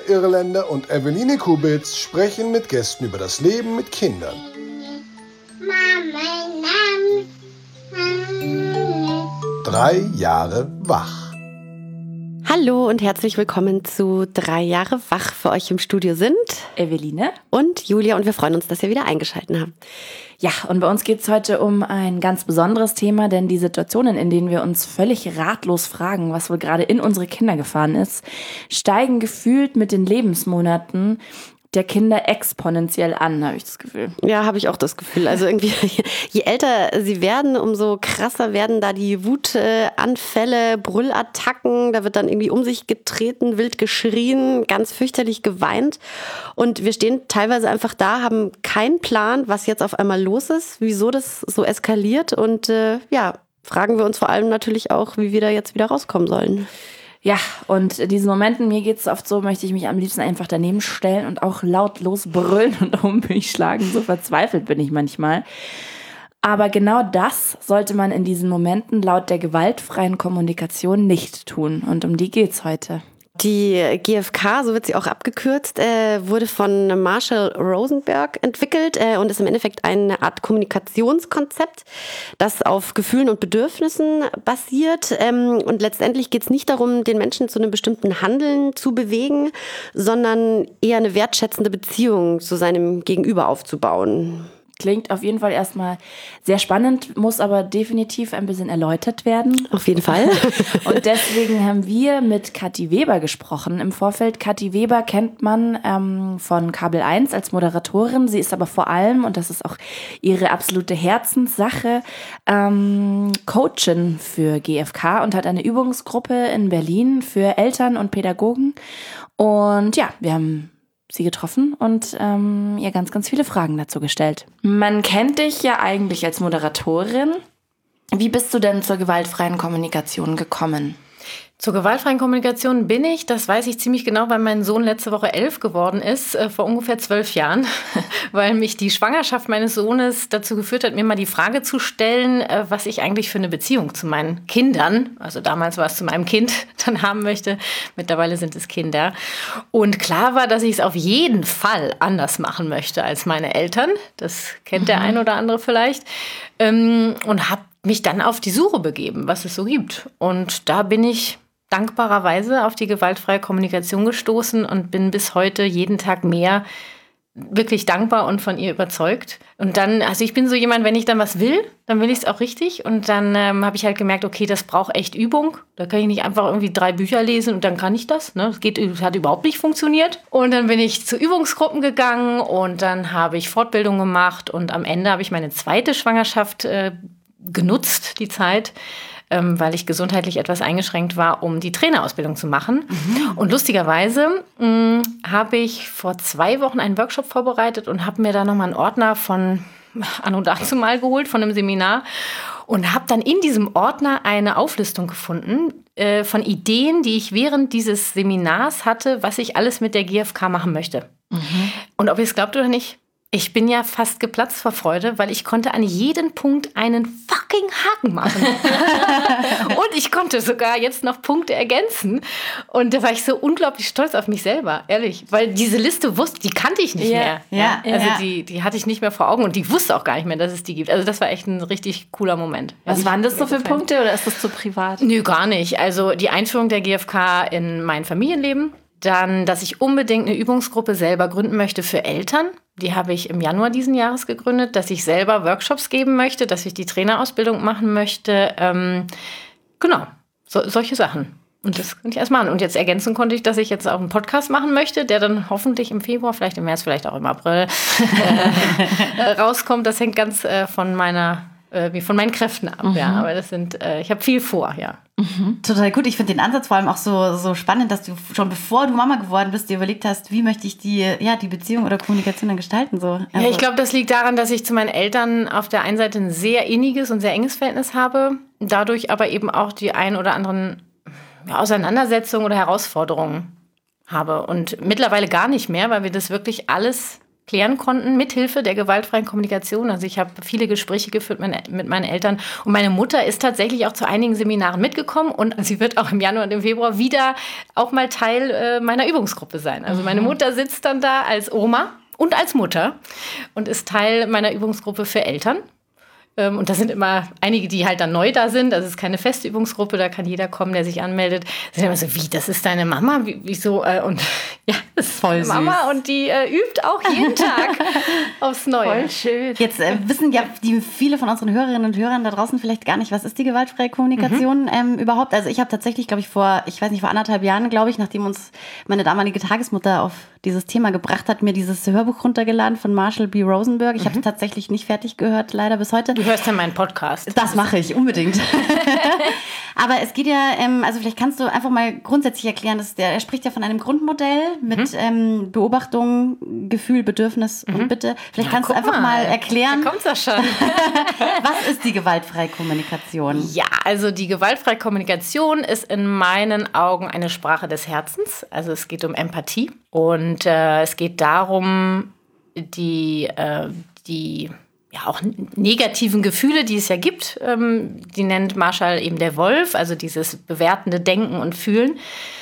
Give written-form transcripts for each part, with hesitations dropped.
Irländer und Eveline Kubitz sprechen mit Gästen über das Leben mit Kindern. 3 Jahre wach. Hallo und herzlich willkommen zu 3 Jahre wach. Für euch im Studio sind Eveline und Julia und wir freuen uns, dass ihr wieder eingeschaltet habt. Ja, und bei uns geht es heute um ein ganz besonderes Thema, denn die Situationen, in denen wir uns völlig ratlos fragen, was wohl gerade in unsere Kinder gefahren ist, steigen gefühlt mit den Lebensmonaten der Kinder exponentiell an, habe ich das Gefühl. Ja, habe ich auch das Gefühl. Also irgendwie, je älter sie werden, umso krasser werden da die Wutanfälle, Brüllattacken. Da wird dann irgendwie um sich getreten, wild geschrien, ganz fürchterlich geweint. Und wir stehen teilweise einfach da, haben keinen Plan, was jetzt auf einmal los ist, wieso das so eskaliert. Und fragen wir uns vor allem natürlich auch, wie wir da jetzt wieder rauskommen sollen. Ja, und in diesen Momenten, mir geht es oft so, möchte ich mich am liebsten einfach daneben stellen und auch lautlos brüllen und um mich schlagen. So verzweifelt bin ich manchmal. Aber genau das sollte man in diesen Momenten laut der gewaltfreien Kommunikation nicht tun. Und um die geht's heute. Die GfK, so wird sie auch abgekürzt, wurde von Marshall Rosenberg entwickelt und ist im Endeffekt eine Art Kommunikationskonzept, das auf Gefühlen und Bedürfnissen basiert. Und letztendlich geht es nicht darum, den Menschen zu einem bestimmten Handeln zu bewegen, sondern eher eine wertschätzende Beziehung zu seinem Gegenüber aufzubauen. Klingt auf jeden Fall erstmal sehr spannend, muss aber definitiv ein bisschen erläutert werden. Auf jeden Fall. Und deswegen haben wir mit Kathi Weber gesprochen im Vorfeld. Kathi Weber kennt man von Kabel 1 als Moderatorin. Sie ist aber vor allem, und das ist auch ihre absolute Herzenssache, Coachin für GfK und hat eine Übungsgruppe in Berlin für Eltern und Pädagogen. Und ja, wir haben sie getroffen und ihr ganz, ganz viele Fragen dazu gestellt. Man kennt dich ja eigentlich als Moderatorin. Wie bist du denn zur gewaltfreien Kommunikation gekommen? Zur gewaltfreien Kommunikation bin ich, das weiß ich ziemlich genau, weil mein Sohn letzte Woche 11 geworden ist, vor ungefähr 12 Jahren, weil mich die Schwangerschaft meines Sohnes dazu geführt hat, mir mal die Frage zu stellen, was ich eigentlich für eine Beziehung zu meinen Kindern, also damals war es zu meinem Kind, dann haben möchte. Mittlerweile sind es Kinder. Und klar war, dass ich es auf jeden Fall anders machen möchte als meine Eltern. Das kennt der ein oder andere vielleicht. Und habe mich dann auf die Suche begeben, was es so gibt. Und da bin ich dankbarerweise auf die gewaltfreie Kommunikation gestoßen und bin bis heute jeden Tag mehr wirklich dankbar und von ihr überzeugt. Und dann, also ich bin so jemand, wenn ich dann was will, dann will ich es auch richtig. Und dann habe ich halt gemerkt, okay, das braucht echt Übung. Da kann ich nicht einfach irgendwie 3 Bücher lesen und dann kann ich das. Ne? Das hat überhaupt nicht funktioniert. Und dann bin ich zu Übungsgruppen gegangen und dann habe ich Fortbildung gemacht. Und am Ende habe ich meine zweite Schwangerschaft genutzt, die Zeit, weil ich gesundheitlich etwas eingeschränkt war, um die Trainerausbildung zu machen. Und lustigerweise habe ich vor 2 Wochen einen Workshop vorbereitet und habe mir da nochmal einen Ordner von anno dazumal geholt, von einem Seminar. Und habe dann in diesem Ordner eine Auflistung gefunden von Ideen, die ich während dieses Seminars hatte, was ich alles mit der GfK machen möchte. Und ob ihr es glaubt oder nicht, ich bin ja fast geplatzt vor Freude, weil ich konnte an jedem Punkt einen fucking Haken machen. Und ich konnte sogar jetzt noch Punkte ergänzen. Und da war ich so unglaublich stolz auf mich selber, ehrlich. Weil diese Liste die kannte ich nicht mehr. Ja. Also die hatte ich nicht mehr vor Augen und die wusste auch gar nicht mehr, dass es die gibt. Also das war echt ein richtig cooler Moment. Was waren das so für Punkte oder ist das zu privat? Nö, gar nicht. Also die Einführung der GfK in mein Familienleben. Dann, dass ich unbedingt eine Übungsgruppe selber gründen möchte für Eltern. Die habe ich im Januar diesen Jahres gegründet, dass ich selber Workshops geben möchte, dass ich die Trainerausbildung machen möchte. Genau, solche Sachen. Und das konnte ich erst machen. Und jetzt ergänzen konnte ich, dass ich jetzt auch einen Podcast machen möchte, der dann hoffentlich im Februar, vielleicht im März, vielleicht auch im April rauskommt. Das hängt ganz von meinen Kräften ab. Ja. Aber ich habe viel vor, ja. Total gut. Ich finde den Ansatz vor allem auch so spannend, dass du schon bevor du Mama geworden bist, dir überlegt hast, wie möchte ich die Beziehung oder Kommunikation dann gestalten. So. Also. Ja, ich glaube, das liegt daran, dass ich zu meinen Eltern auf der einen Seite ein sehr inniges und sehr enges Verhältnis habe, dadurch aber eben auch die ein oder anderen Auseinandersetzungen oder Herausforderungen habe. Und mittlerweile gar nicht mehr, weil wir das wirklich alles klären konnten, mithilfe der gewaltfreien Kommunikation. Also ich habe viele Gespräche geführt mit meinen Eltern und meine Mutter ist tatsächlich auch zu einigen Seminaren mitgekommen und sie wird auch im Januar und im Februar wieder auch mal Teil meiner Übungsgruppe sein. Also meine Mutter sitzt dann da als Oma und als Mutter und ist Teil meiner Übungsgruppe für Eltern. Und da sind immer einige, die halt dann neu da sind. Das ist keine feste Übungsgruppe, da kann jeder kommen, der sich anmeldet. Da sind immer so, wie, das ist deine Mama? Wieso? Und ja, das ist voll meine Mama und die übt auch jeden Tag aufs Neue. Voll schön. Jetzt wissen ja viele von unseren Hörerinnen und Hörern da draußen vielleicht gar nicht, was ist die gewaltfreie Kommunikation überhaupt. Also ich habe tatsächlich, glaube ich, vor 1,5 Jahren, glaube ich, nachdem uns meine damalige Tagesmutter auf dieses Thema gebracht hat, mir dieses Hörbuch runtergeladen von Marshall B. Rosenberg. Ich habe es tatsächlich nicht fertig gehört, leider bis heute. Du hörst ja meinen Podcast. Das mache ich, unbedingt. Aber es geht ja, also vielleicht kannst du einfach mal grundsätzlich erklären, er spricht ja von einem Grundmodell mit Beobachtung, Gefühl, Bedürfnis und Bitte. Vielleicht kannst du einfach mal erklären, da kommt's ja schon. was ist die gewaltfreie Kommunikation? Ja, also die gewaltfreie Kommunikation ist in meinen Augen eine Sprache des Herzens. Also es geht um Empathie und es geht darum, die auch negativen Gefühle, die es ja gibt, die nennt Marshall eben der Wolf, also dieses bewertende Denken und Fühlen,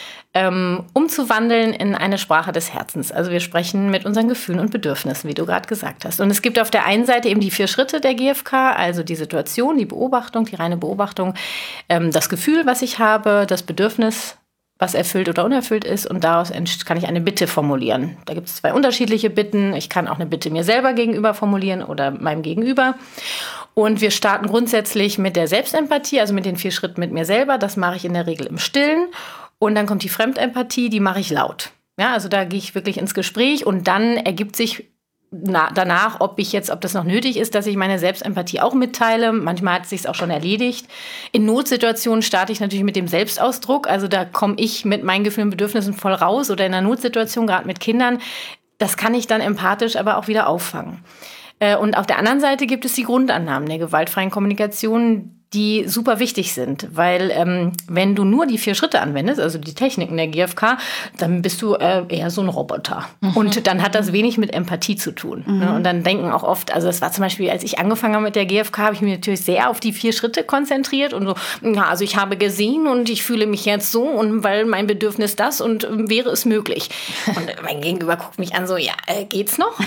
umzuwandeln in eine Sprache des Herzens. Also wir sprechen mit unseren Gefühlen und Bedürfnissen, wie du gerade gesagt hast. Und es gibt auf der einen Seite eben die 4 Schritte der GfK, also die Situation, die Beobachtung, die reine Beobachtung, das Gefühl, was ich habe, das Bedürfnis, was erfüllt oder unerfüllt ist, und daraus kann ich eine Bitte formulieren. Da gibt es 2 unterschiedliche Bitten. Ich kann auch eine Bitte mir selber gegenüber formulieren oder meinem Gegenüber. Und wir starten grundsätzlich mit der Selbstempathie, also mit den 4 Schritten mit mir selber. Das mache ich in der Regel im Stillen. Und dann kommt die Fremdempathie, die mache ich laut. Ja, also da gehe ich wirklich ins Gespräch und dann ergibt sich danach, ob das noch nötig ist, dass ich meine Selbstempathie auch mitteile. Manchmal hat es sich auch schon erledigt. In Notsituationen starte ich natürlich mit dem Selbstausdruck. Also da komme ich mit meinen Gefühlen und Bedürfnissen voll raus. Oder in einer Notsituation, gerade mit Kindern, das kann ich dann empathisch aber auch wieder auffangen. Und auf der anderen Seite gibt es die Grundannahmen der gewaltfreien Kommunikation, die super wichtig sind, weil wenn du nur die 4 Schritte anwendest, also die Techniken der GfK, dann bist du eher so ein Roboter. Und dann hat das wenig mit Empathie zu tun. Ne? Und dann denken auch oft, also das war zum Beispiel, als ich angefangen habe mit der GfK, habe ich mich natürlich sehr auf die 4 Schritte konzentriert und so, ja, also ich habe gesehen und ich fühle mich jetzt so und weil mein Bedürfnis das und wäre es möglich. Und mein Gegenüber guckt mich an so, ja, geht's noch?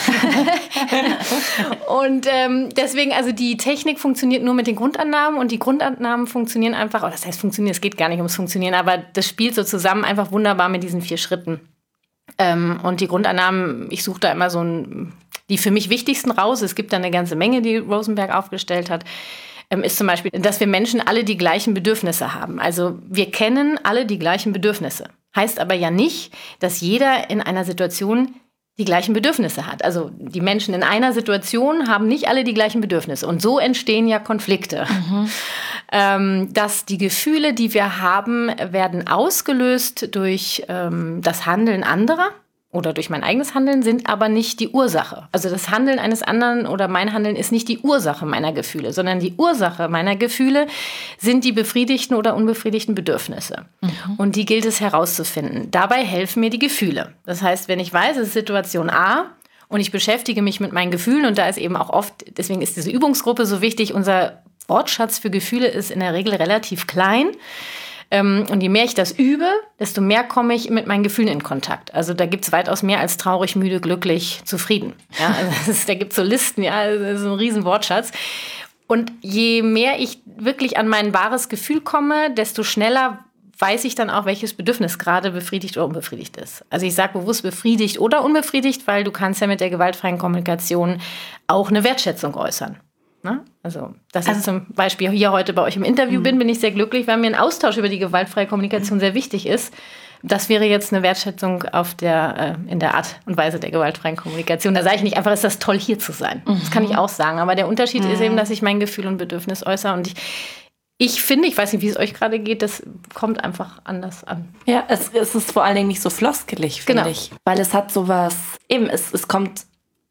Und deswegen, also die Technik funktioniert nur mit den Grundannahmen und die Grundannahmen funktionieren einfach, das heißt funktionieren, es geht gar nicht ums Funktionieren, aber das spielt so zusammen einfach wunderbar mit diesen 4 Schritten. Und die Grundannahmen, ich suche da immer die für mich wichtigsten raus. Es gibt da eine ganze Menge, die Rosenberg aufgestellt hat. Ist zum Beispiel, dass wir Menschen alle die gleichen Bedürfnisse haben. Also wir kennen alle die gleichen Bedürfnisse. Heißt aber ja nicht, dass jeder in einer Situation die gleichen Bedürfnisse hat. Also die Menschen in einer Situation haben nicht alle die gleichen Bedürfnisse. Und so entstehen ja Konflikte. Dass die Gefühle, die wir haben, werden ausgelöst durch das Handeln anderer oder durch mein eigenes Handeln, sind aber nicht die Ursache. Also das Handeln eines anderen oder mein Handeln ist nicht die Ursache meiner Gefühle, sondern die Ursache meiner Gefühle sind die befriedigten oder unbefriedigten Bedürfnisse. Und die gilt es herauszufinden. Dabei helfen mir die Gefühle. Das heißt, wenn ich weiß, es ist Situation A und ich beschäftige mich mit meinen Gefühlen und da ist eben auch oft, deswegen ist diese Übungsgruppe so wichtig, unser Wortschatz für Gefühle ist in der Regel relativ klein. Und je mehr ich das übe, desto mehr komme ich mit meinen Gefühlen in Kontakt. Also da gibt es weitaus mehr als traurig, müde, glücklich, zufrieden. Ja, also da gibt es so Listen, ja, das ist ein riesen Wortschatz. Und je mehr ich wirklich an mein wahres Gefühl komme, desto schneller weiß ich dann auch, welches Bedürfnis gerade befriedigt oder unbefriedigt ist. Also ich sage bewusst befriedigt oder unbefriedigt, weil du kannst ja mit der gewaltfreien Kommunikation auch eine Wertschätzung äußern. Ne? Also, dass ich zum Beispiel hier heute bei euch im Interview bin ich sehr glücklich, weil mir ein Austausch über die gewaltfreie Kommunikation sehr wichtig ist. Das wäre jetzt eine Wertschätzung in der Art und Weise der gewaltfreien Kommunikation. Da sage ich nicht einfach, ist das toll, hier zu sein. Das kann ich auch sagen. Aber der Unterschied ist eben, dass ich mein Gefühl und Bedürfnis äußere. Und ich finde, ich weiß nicht, wie es euch gerade geht, das kommt einfach anders an. Ja, es ist vor allen Dingen nicht so floskelig, finde ich. Weil es hat sowas, eben, es kommt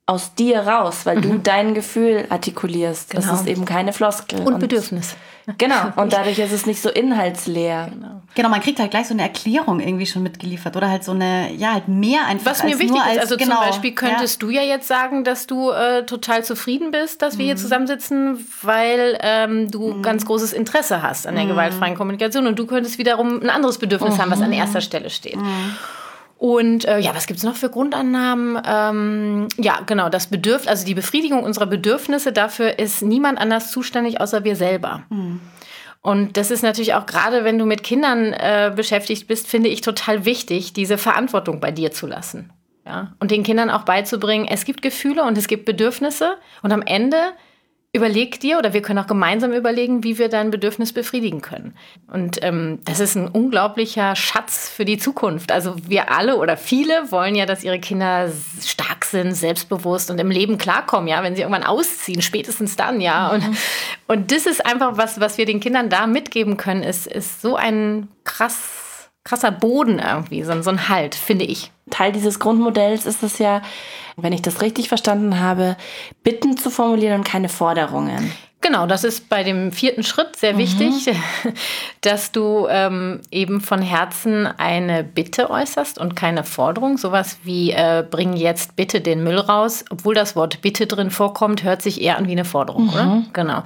aus dir raus, weil du dein Gefühl artikulierst. Genau. Das ist eben keine Floskel. Und Bedürfnis. Genau, und dadurch ist es nicht so inhaltsleer. Genau, man kriegt halt gleich so eine Erklärung irgendwie schon mitgeliefert oder halt so eine, halt mehr einfach. Was mir als wichtig nur als, ist, also zum Beispiel könntest du ja jetzt sagen, dass du total zufrieden bist, dass wir hier zusammensitzen, weil du ganz großes Interesse hast an der gewaltfreien Kommunikation und du könntest wiederum ein anderes Bedürfnis haben, was an erster Stelle steht. Und was gibt es noch für Grundannahmen? Genau, das Bedürfnis, also die Befriedigung unserer Bedürfnisse, dafür ist niemand anders zuständig, außer wir selber. Und das ist natürlich auch gerade, wenn du mit Kindern beschäftigt bist, finde ich total wichtig, diese Verantwortung bei dir zu lassen. Ja? Und den Kindern auch beizubringen, es gibt Gefühle und es gibt Bedürfnisse und am Ende überleg dir, oder wir können auch gemeinsam überlegen, wie wir dein Bedürfnis befriedigen können. Und das ist ein unglaublicher Schatz für die Zukunft. Also wir alle oder viele wollen ja, dass ihre Kinder stark sind, selbstbewusst und im Leben klarkommen, ja, wenn sie irgendwann ausziehen, spätestens dann, ja. Und das ist einfach was wir den Kindern da mitgeben können, ist so ein krasser Boden irgendwie, so ein Halt, finde ich. Teil dieses Grundmodells ist es ja, wenn ich das richtig verstanden habe, Bitten zu formulieren und keine Forderungen. Genau, das ist bei dem 4. Schritt sehr wichtig, dass du eben von Herzen eine Bitte äußerst und keine Forderung. Sowas wie, bring jetzt bitte den Müll raus. Obwohl das Wort Bitte drin vorkommt, hört sich eher an wie eine Forderung, oder? Genau.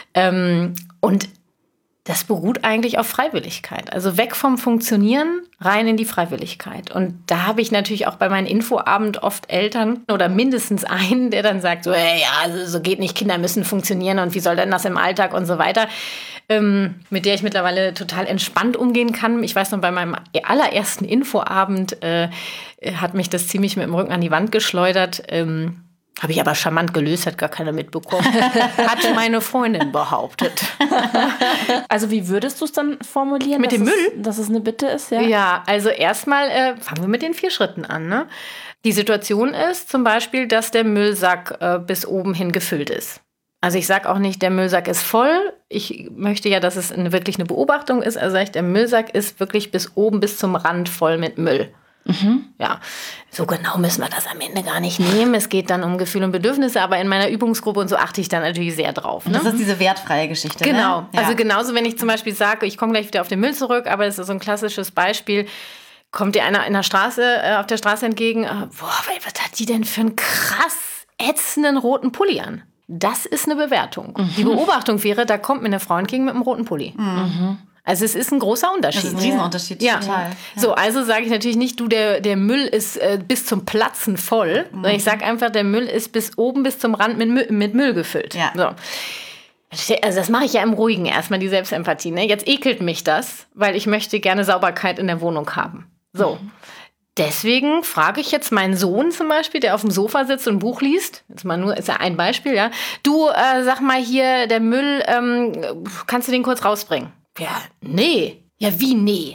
Und das beruht eigentlich auf Freiwilligkeit. Also weg vom Funktionieren, rein in die Freiwilligkeit. Und da habe ich natürlich auch bei meinem Infoabend oft Eltern oder mindestens einen, der dann sagt, so, also so geht nicht, Kinder müssen funktionieren und wie soll denn das im Alltag und so weiter. Mit der ich mittlerweile total entspannt umgehen kann. Ich weiß noch, bei meinem allerersten Infoabend hat mich das ziemlich mit dem Rücken an die Wand geschleudert. Habe ich aber charmant gelöst, hat gar keiner mitbekommen. Hat meine Freundin behauptet. Also wie würdest du es dann formulieren? Mit dem Müll? Dass es eine Bitte ist, ja? Ja, also erstmal fangen wir mit den 4 Schritten an. Ne? Die Situation ist zum Beispiel, dass der Müllsack bis oben hin gefüllt ist. Also ich sage auch nicht, der Müllsack ist voll. Ich möchte ja, dass es wirklich eine Beobachtung ist. Also sage ich, der Müllsack ist wirklich bis oben, bis zum Rand voll mit Müll. Ja, so genau müssen wir das am Ende gar nicht nehmen. Es geht dann um Gefühle und Bedürfnisse, aber in meiner Übungsgruppe und so achte ich dann natürlich sehr drauf. Ne? Das ist diese wertfreie Geschichte. Genau. Ne? Ja. Also genauso, wenn ich zum Beispiel sage, ich komme gleich wieder auf den Müll zurück, aber das ist so ein klassisches Beispiel. Kommt dir einer auf der Straße entgegen, was hat die denn für einen krass ätzenden roten Pulli an? Das ist eine Bewertung. Die Beobachtung wäre, da kommt mir eine Frau entgegen mit einem roten Pulli. Also es ist ein großer Unterschied. Das ist ein Riesenunterschied, total. Ja. So, also sage ich natürlich nicht, der Müll ist bis zum Platzen voll, sondern ich sage einfach, der Müll ist bis oben, bis zum Rand mit Müll gefüllt. Ja. So. Also das mache ich ja im Ruhigen erstmal, die Selbstempathie. Ne? Jetzt ekelt mich das, weil ich möchte gerne Sauberkeit in der Wohnung haben. So. Deswegen frage ich jetzt meinen Sohn zum Beispiel, der auf dem Sofa sitzt und ein Buch liest. Ist ja ein Beispiel, ja. Du, sag mal hier, der Müll, kannst du den kurz rausbringen? Ja, nee. Ja, wie nee?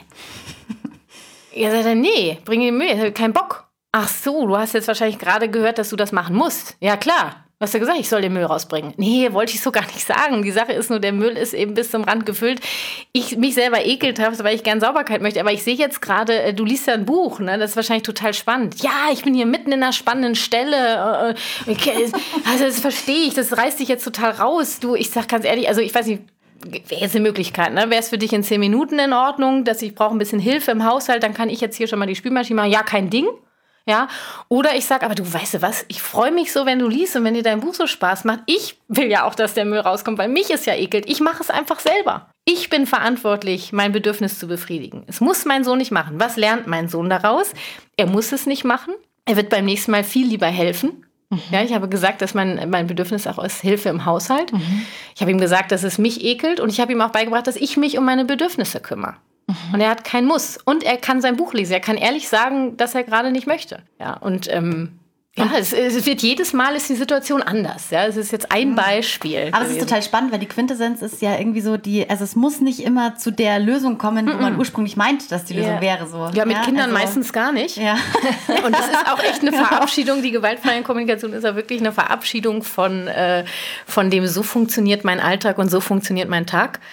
Ja, sagt er, nee, bring den Müll, ich habe keinen Bock. Ach so, du hast jetzt wahrscheinlich gerade gehört, dass du das machen musst. Ja, klar. Du hast ja gesagt, ich soll den Müll rausbringen. Nee, wollte ich so gar nicht sagen. Die Sache ist nur, der Müll ist eben bis zum Rand gefüllt. Ich mich selber ekelt habe, weil ich gern Sauberkeit möchte. Aber ich sehe jetzt gerade, du liest ja ein Buch, ne? Das ist wahrscheinlich total spannend. Ja, ich bin hier mitten in einer spannenden Stelle. Also das verstehe ich, das reißt dich jetzt total raus. Du, ich sag ganz ehrlich, also ich weiß nicht, wäre jetzt eine Möglichkeit, ne? Wäre es für dich in 10 Minuten in Ordnung, dass ich brauche ein bisschen Hilfe im Haushalt, dann kann ich jetzt hier schon mal die Spülmaschine machen. Ja, kein Ding. Ja, oder ich sage, aber du weißt du was, ich freue mich so, wenn du liest und wenn dir dein Buch so Spaß macht. Ich will ja auch, dass der Müll rauskommt, weil mich ist ja ekelt. Ich mache es einfach selber. Ich bin verantwortlich, mein Bedürfnis zu befriedigen. Es muss mein Sohn nicht machen. Was lernt mein Sohn daraus? Er muss es nicht machen. Er wird beim nächsten Mal viel lieber helfen. Ja, ich habe gesagt, dass mein Bedürfnis auch ist Hilfe im Haushalt. Ich habe ihm gesagt, dass es mich ekelt und ich habe ihm auch beigebracht, dass ich mich um meine Bedürfnisse kümmere. Und er hat kein Muss. Und er kann sein Buch lesen. Er kann ehrlich sagen, dass er gerade nicht möchte. Ja, und es wird jedes Mal ist die Situation anders. Ja, es ist jetzt ein Beispiel. Aber es ist total spannend, weil die Quintessenz ist ja irgendwie so also es muss nicht immer zu der Lösung kommen, wo man ursprünglich meint, dass die Lösung wäre. So. Ja, mit Kindern meistens gar nicht. Ja. Und das ist auch echt eine Verabschiedung. Die gewaltfreie Kommunikation ist ja wirklich eine Verabschiedung von dem, so funktioniert mein Alltag und so funktioniert mein Tag.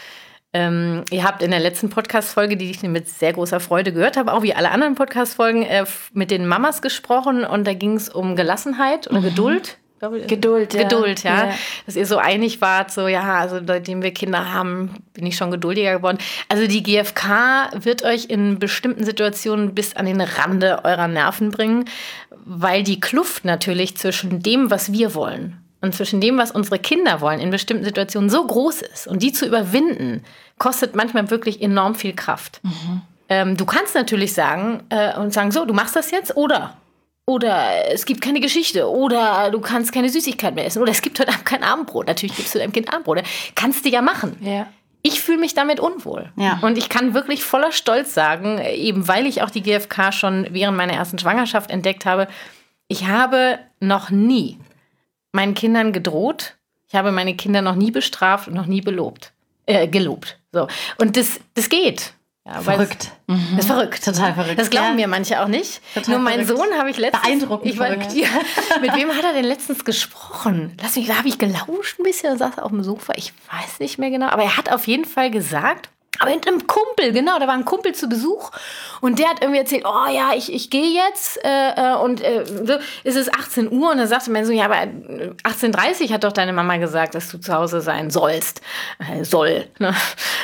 Ihr habt in der letzten Podcast-Folge, die ich mit sehr großer Freude gehört habe, auch wie alle anderen Podcast-Folgen, mit den Mamas gesprochen. Und da ging es um Gelassenheit oder Geduld. Geduld, ja. Dass ihr so einig wart, so, ja, also seitdem wir Kinder haben, bin ich schon geduldiger geworden. Also die GfK wird euch in bestimmten Situationen bis an den Rande eurer Nerven bringen, weil die Kluft natürlich zwischen dem, was wir wollen, und zwischen dem, was unsere Kinder wollen, in bestimmten Situationen so groß ist. Und die zu überwinden, kostet manchmal wirklich enorm viel Kraft. Du kannst natürlich sagen, so, du machst das jetzt oder es gibt keine Geschichte oder du kannst keine Süßigkeit mehr essen oder es gibt heute Abend kein Abendbrot. Natürlich gibst du deinem Kind Abendbrot. Kannst du ja machen. Ja. Ich fühle mich damit unwohl. Ja. Und ich kann wirklich voller Stolz sagen, eben weil ich auch die GfK schon während meiner ersten Schwangerschaft entdeckt habe, ich habe noch nie meinen Kindern gedroht. Ich habe meine Kinder noch nie bestraft und noch nie gelobt. So. Und das geht. Ja, verrückt. Das ist verrückt. Total verrückt. Das glauben mir manche auch nicht. Total Nur mein verrückt. Sohn habe ich letztens... Beeindruckend verrückt. Ja, mit wem hat er denn letztens gesprochen? Da habe ich gelauscht ein bisschen und saß auf dem Sofa. Ich weiß nicht mehr genau. Aber er hat auf jeden Fall gesagt... Aber mit einem Kumpel, genau, da war ein Kumpel zu Besuch und der hat irgendwie erzählt, oh ja, ich gehe jetzt so ist es 18 Uhr und dann sagte mein Sohn, ja, aber 18:30 hat doch deine Mama gesagt, dass du zu Hause sein sollst. Ne?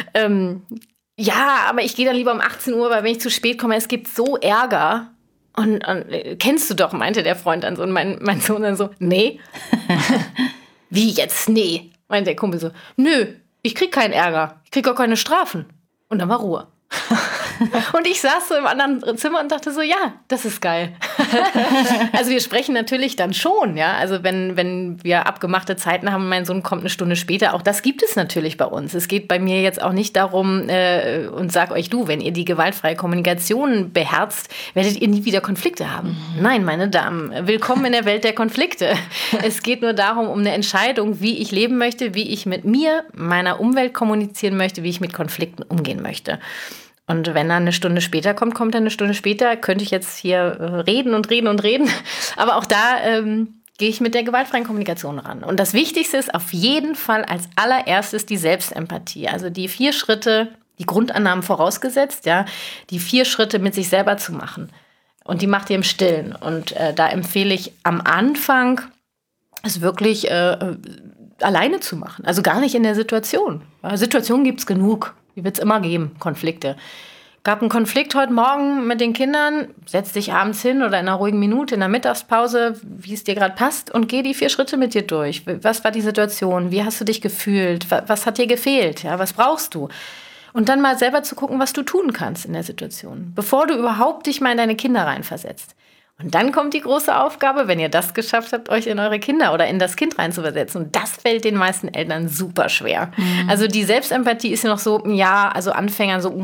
Ja, aber ich gehe dann lieber um 18 Uhr, weil wenn ich zu spät komme, es gibt so Ärger. Und kennst du doch, meinte der Freund dann so und mein Sohn dann so, nee. Wie jetzt, nee? Meinte der Kumpel so, nö. Ich krieg keinen Ärger. Ich krieg auch keine Strafen. Und dann war Ruhe. Und ich saß so im anderen Zimmer und dachte so, ja, das ist geil. Also wir sprechen natürlich dann schon, ja. Also wenn wir abgemachte Zeiten haben, mein Sohn kommt eine Stunde später, auch das gibt es natürlich bei uns. Es geht bei mir jetzt auch nicht darum, und sag euch du, wenn ihr die gewaltfreie Kommunikation beherzt, werdet ihr nie wieder Konflikte haben. Nein, meine Damen, willkommen in der Welt der Konflikte. Es geht nur darum, um eine Entscheidung, wie ich leben möchte, wie ich mit mir, meiner Umwelt kommunizieren möchte, wie ich mit Konflikten umgehen möchte. Und wenn er eine Stunde später kommt, kommt er eine Stunde später. Könnte ich jetzt hier reden. Aber auch da gehe ich mit der gewaltfreien Kommunikation ran. Und das Wichtigste ist auf jeden Fall als allererstes die Selbstempathie. Also die 4 Schritte, die Grundannahmen vorausgesetzt, ja, die 4 Schritte mit sich selber zu machen. Und die macht ihr im Stillen. Und da empfehle ich am Anfang, es wirklich alleine zu machen. Also gar nicht in der Situation. Situationen gibt es genug. Die wird es immer geben, Konflikte. Gab einen Konflikt heute Morgen mit den Kindern, setz dich abends hin oder in einer ruhigen Minute in der Mittagspause, wie es dir gerade passt und geh die 4 Schritte mit dir durch. Was war die Situation? Wie hast du dich gefühlt? Was hat dir gefehlt? Ja, was brauchst du? Und dann mal selber zu gucken, was du tun kannst in der Situation, bevor du überhaupt dich mal in deine Kinder reinversetzt. Und dann kommt die große Aufgabe, wenn ihr das geschafft habt, euch in eure Kinder oder in das Kind reinzuversetzen. Und das fällt den meisten Eltern super schwer. Mhm. Also die Selbstempathie ist ja noch so, ja, also Anfängern so,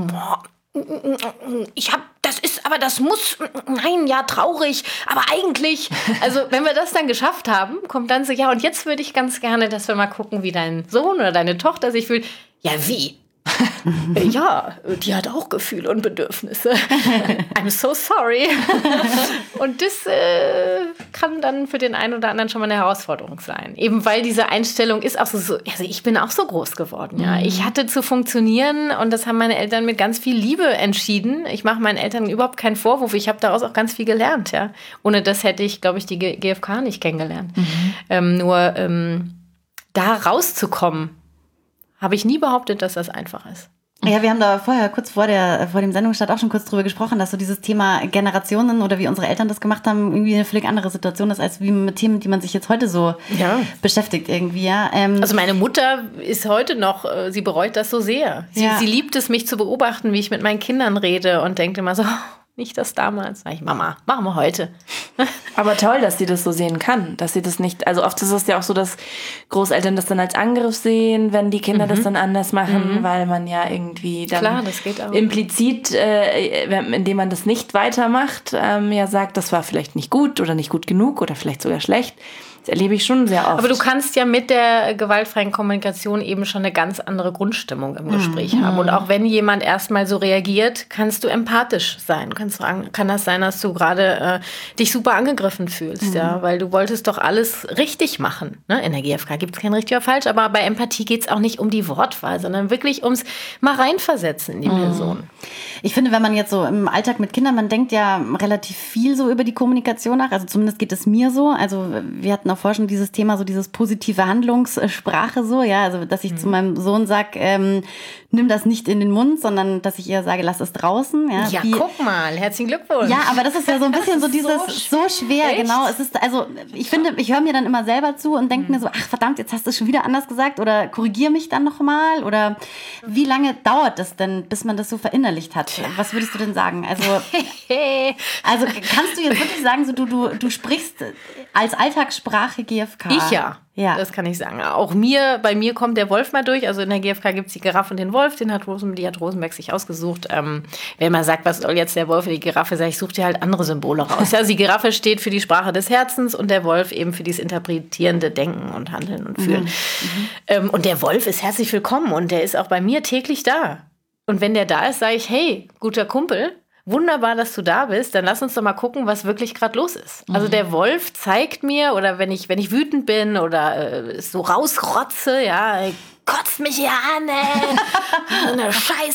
das muss, nein, ja, traurig, aber eigentlich. Also wenn wir das dann geschafft haben, kommt dann so, ja, und jetzt würde ich ganz gerne, dass wir mal gucken, wie dein Sohn oder deine Tochter sich fühlt. Ja, wie? Ja, die hat auch Gefühle und Bedürfnisse. I'm so sorry. Und das kann dann für den einen oder anderen schon mal eine Herausforderung sein. Eben weil diese Einstellung ist auch so, also ich bin auch so groß geworden. Ja. Ich hatte zu funktionieren und das haben meine Eltern mit ganz viel Liebe entschieden. Ich mache meinen Eltern überhaupt keinen Vorwurf. Ich habe daraus auch ganz viel gelernt. Ja. Ohne das hätte ich, glaube ich, die GfK nicht kennengelernt. Da rauszukommen, habe ich nie behauptet, dass das einfach ist. Ja, wir haben da vorher, kurz vor dem Sendungsstart auch schon kurz drüber gesprochen, dass so dieses Thema Generationen oder wie unsere Eltern das gemacht haben, irgendwie eine völlig andere Situation ist, als wie mit Themen, die man sich jetzt heute so beschäftigt irgendwie, ja. Also meine Mutter ist heute noch, sie bereut das so sehr. Sie liebt es, mich zu beobachten, wie ich mit meinen Kindern rede und denkt immer so, nicht das damals. Sag ich, Mama, machen wir heute. Aber toll, dass sie das so sehen kann, dass sie das nicht, also oft ist es ja auch so, dass Großeltern das dann als Angriff sehen, wenn die Kinder das dann anders machen, weil man ja irgendwie dann das geht auch. Implizit, indem man das nicht weitermacht, ja sagt, das war vielleicht nicht gut oder nicht gut genug oder vielleicht sogar schlecht. Das erlebe ich schon sehr oft. Aber du kannst ja mit der gewaltfreien Kommunikation eben schon eine ganz andere Grundstimmung im Gespräch haben. Und auch wenn jemand erstmal so reagiert, kannst du empathisch sein. Du kannst fragen, kann das sein, dass du gerade dich super angegriffen fühlst, ja? Weil du wolltest doch alles richtig machen. Ne? In der GfK gibt es kein richtig oder falsch, aber bei Empathie geht es auch nicht um die Wortwahl, sondern wirklich ums mal reinversetzen in die Person. Ich finde, wenn man jetzt so im Alltag mit Kindern, man denkt ja relativ viel so über die Kommunikation nach, also zumindest geht es mir so. Also wir hatten auch vorher schon dieses Thema, so dieses positive Handlungssprache so, ja, also dass ich zu meinem Sohn sage, nimm das nicht in den Mund, sondern dass ich eher sage, lass es draußen. Ja, guck mal, herzlichen Glückwunsch. Ja, aber das ist ja so ein bisschen so dieses, so schwer, echt? Genau. Es ist, also ich finde, ich höre mir dann immer selber zu und denke mir so, ach verdammt, jetzt hast du es schon wieder anders gesagt oder korrigiere mich dann nochmal oder wie lange dauert das denn, bis man das so verinnerlicht hat? Was würdest du denn sagen? Also kannst du jetzt wirklich sagen, so du sprichst als Alltagssprache GfK? Ich ja, das kann ich sagen. Auch bei mir kommt der Wolf mal durch. Also in der GfK gibt es die Giraffe und den Wolf, die hat Rosenberg sich ausgesucht. Wenn man sagt, was soll jetzt der Wolf oder die Giraffe, sage ich, suche dir halt andere Symbole raus. Ja, also die Giraffe steht für die Sprache des Herzens und der Wolf eben für dieses interpretierende Denken und Handeln und Fühlen. Und der Wolf ist herzlich willkommen und der ist auch bei mir täglich da. Und wenn der da ist, sage ich, hey, guter Kumpel, wunderbar, dass du da bist, dann lass uns doch mal gucken, was wirklich gerade los ist. Also der Wolf zeigt mir, oder wenn ich wütend bin oder so rausrotze, ja, kotzt mich hier an, ey, so eine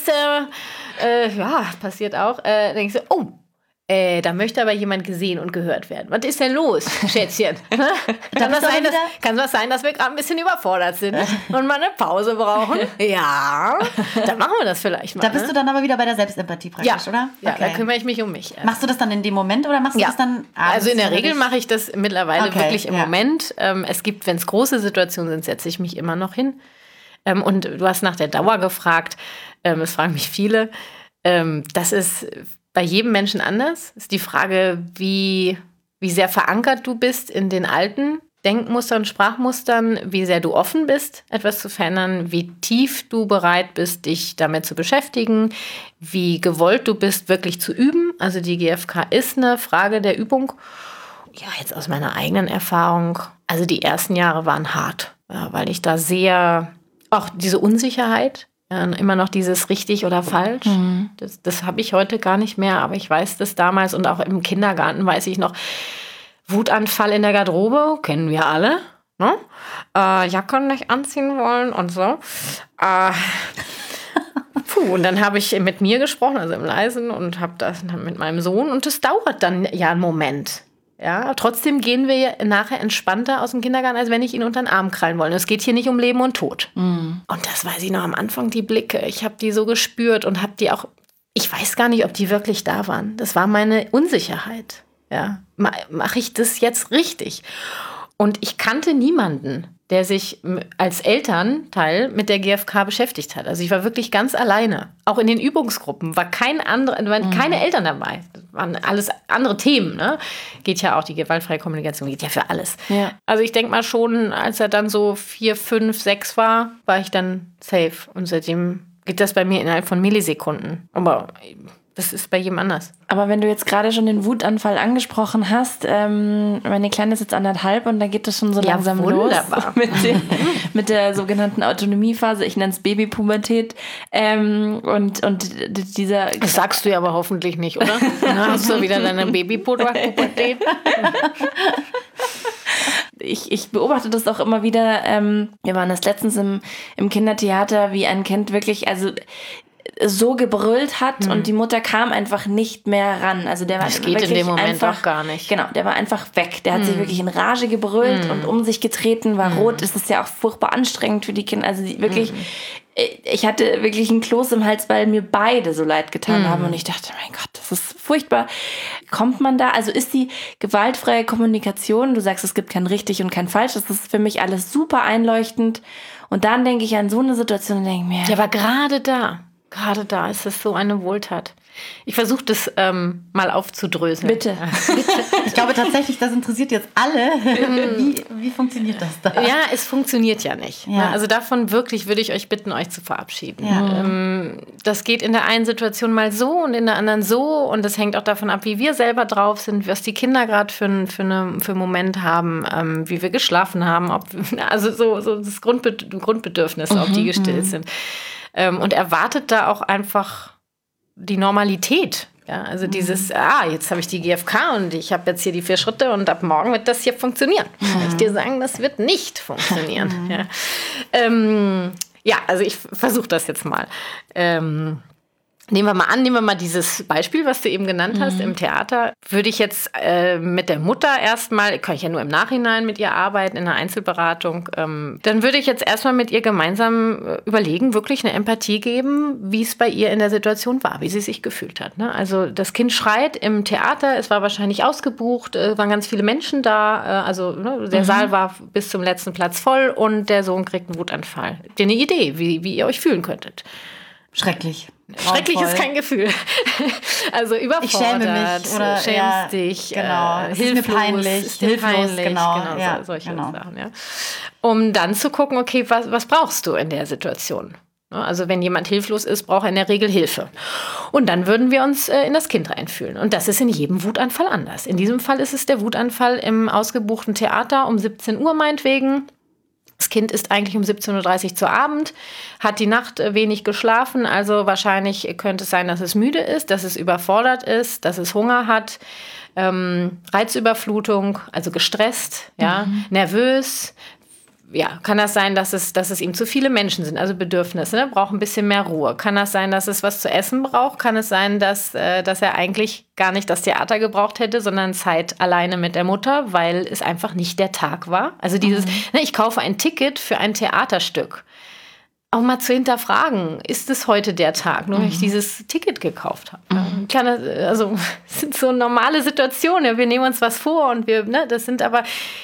Scheiße, passiert auch, denke ich so, oh, da möchte aber jemand gesehen und gehört werden. Was ist denn los, Schätzchen? Kann das sein, dass wir gerade ein bisschen überfordert sind und mal eine Pause brauchen? Ja, dann machen wir das vielleicht mal. Da bist du dann aber wieder bei der Selbstempathie praktisch, oder? Ja, da kümmere ich mich um mich. Machst du das dann in dem Moment oder machst du das dann abends? Also in der Regel mache ich das mittlerweile wirklich im Moment. Es gibt, wenn es große Situationen sind, setze ich mich immer noch hin. Und du hast nach der Dauer gefragt. Es fragen mich viele. Das ist bei jedem Menschen anders. Ist die Frage, wie sehr verankert du bist in den alten Denkmustern, Sprachmustern, wie sehr du offen bist, etwas zu verändern, wie tief du bereit bist, dich damit zu beschäftigen, wie gewollt du bist, wirklich zu üben. Also die GfK ist eine Frage der Übung. Ja, jetzt aus meiner eigenen Erfahrung, also die ersten Jahre waren hart, weil ich da sehr, auch diese Unsicherheit, immer noch dieses richtig oder falsch. Das habe ich heute gar nicht mehr, aber ich weiß das damals und auch im Kindergarten weiß ich noch. Wutanfall in der Garderobe, kennen wir alle. Ne? Jacken nicht anziehen wollen und so. Und dann habe ich mit mir gesprochen, also im Leisen und habe das mit meinem Sohn und das dauert dann ja einen Moment. Ja, trotzdem gehen wir nachher entspannter aus dem Kindergarten, als wenn ich ihn unter den Arm krallen wollte. Es geht hier nicht um Leben und Tod. Und das weiß ich noch am Anfang, die Blicke. Ich habe die so gespürt und habe die auch, ich weiß gar nicht, ob die wirklich da waren. Das war meine Unsicherheit. Ja, mache ich das jetzt richtig? Und ich kannte niemanden, der sich als Elternteil mit der GfK beschäftigt hat. Also ich war wirklich ganz alleine. Auch in den Übungsgruppen waren keine Eltern dabei. Das waren alles andere Themen. Ne? Geht ja auch, die gewaltfreie Kommunikation geht ja für alles. Ja. Also ich denke mal schon, als er dann so 4, 5, 6 war ich dann safe. Und seitdem geht das bei mir innerhalb von Millisekunden. Aber das ist bei jedem anders. Aber wenn du jetzt gerade schon den Wutanfall angesprochen hast, meine Kleine ist jetzt 1,5 und da geht es schon so langsam wunderbar. Los mit der sogenannten Autonomiephase. Ich nenne es Babypubertät. Und dieser... Das sagst du ja aber hoffentlich nicht, oder? Hast du wieder deine Babypubertät? Ich beobachte das auch immer wieder. Wir waren das letztens im Kindertheater, wie ein Kind wirklich, also so gebrüllt hat und die Mutter kam einfach nicht mehr ran. Also der war das geht in dem Moment einfach, auch gar nicht. Genau, der war einfach weg. Der hat sich wirklich in Rage gebrüllt und um sich getreten, war rot. Das ist ja auch furchtbar anstrengend für die Kinder. Also wirklich, ich hatte wirklich einen Kloß im Hals, weil mir beide so leid getan haben. Und ich dachte, mein Gott, das ist furchtbar. Kommt man da, also ist die gewaltfreie Kommunikation, du sagst, es gibt kein richtig und kein falsch, das ist für mich alles super einleuchtend. Und dann denke ich an so eine Situation und denke mir... Ja, aber gerade da ist es so eine Wohltat. Ich versuche das mal aufzudröseln. Bitte. Ich glaube tatsächlich, das interessiert jetzt alle. Wie funktioniert das da? Ja, es funktioniert ja nicht. Ja. Also davon wirklich würde ich euch bitten, euch zu verabschieden. Ja. Das geht in der einen Situation mal so und in der anderen so. Und das hängt auch davon ab, wie wir selber drauf sind, was die Kinder gerade für einen Moment haben, wie wir geschlafen haben, also so das Grundbedürfnis, ob die gestillt sind. Und erwartet da auch einfach die Normalität. Ja, also dieses, jetzt habe ich die GfK und ich habe jetzt hier die 4 Schritte und ab morgen wird das hier funktionieren. Kann ich dir sagen, das wird nicht funktionieren. Also ich versuche das jetzt mal. Nehmen wir mal dieses Beispiel, was du eben genannt hast, im Theater. Würde ich jetzt mit der Mutter erstmal, kann ich ja nur im Nachhinein mit ihr arbeiten, in einer Einzelberatung, dann würde ich jetzt erstmal mit ihr gemeinsam überlegen, wirklich eine Empathie geben, wie es bei ihr in der Situation war, wie sie sich gefühlt hat. Ne? Also das Kind schreit im Theater, es war wahrscheinlich ausgebucht, waren ganz viele Menschen da, der Saal war bis zum letzten Platz voll und der Sohn kriegt einen Wutanfall. Habt ihr eine Idee, wie ihr euch fühlen könntet? Schrecklich. Schrecklich ist kein Gefühl. Also überfordert, ich schäme mich oder schämst dich, genau. hilflos, ist mir peinlich, ist dir hilflos, peinlich, genau. Solche Sachen. Ja. Um dann zu gucken, okay, was brauchst du in der Situation? Also wenn jemand hilflos ist, braucht er in der Regel Hilfe. Und dann würden wir uns in das Kind reinfühlen. Und das ist in jedem Wutanfall anders. In diesem Fall ist es der Wutanfall im ausgebuchten Theater um 17 Uhr meinetwegen. Das Kind ist eigentlich um 17.30 Uhr zu Abend, hat die Nacht wenig geschlafen, also wahrscheinlich könnte es sein, dass es müde ist, dass es überfordert ist, dass es Hunger hat, Reizüberflutung, also gestresst, nervös. Ja, kann das sein, dass es ihm zu viele Menschen sind, also Bedürfnisse, ne? Braucht ein bisschen mehr Ruhe. Kann das sein, dass es was zu essen braucht? Kann es sein, dass er eigentlich gar nicht das Theater gebraucht hätte, sondern Zeit alleine mit der Mutter, weil es einfach nicht der Tag war? Also dieses, ich kaufe ein Ticket für ein Theaterstück. Auch mal zu hinterfragen, ist es heute der Tag, nur weil ich dieses Ticket gekauft habe? Das sind so normale Situationen. Wir nehmen uns was vor und das sind aber...